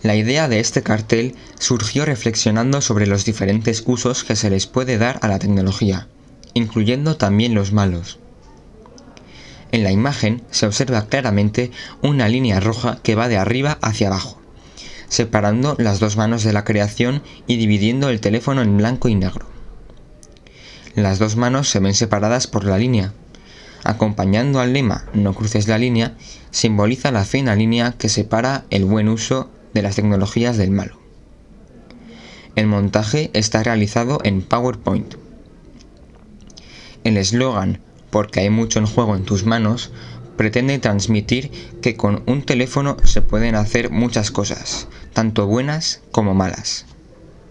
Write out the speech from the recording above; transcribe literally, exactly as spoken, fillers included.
La idea de este cartel surgió reflexionando sobre los diferentes usos que se les puede dar a la tecnología, incluyendo también los malos. En la imagen se observa claramente una línea roja que va de arriba hacia abajo, separando las dos manos de la creación y dividiendo el teléfono en blanco y negro. Las dos manos se ven separadas por la línea. Acompañando al lema "No cruces la línea", simboliza la fina línea que separa el buen uso de las tecnologías del malo. El montaje está realizado en PowerPoint. El eslogan "Porque hay mucho en juego en tus manos" pretende transmitir que con un teléfono se pueden hacer muchas cosas, tanto buenas como malas.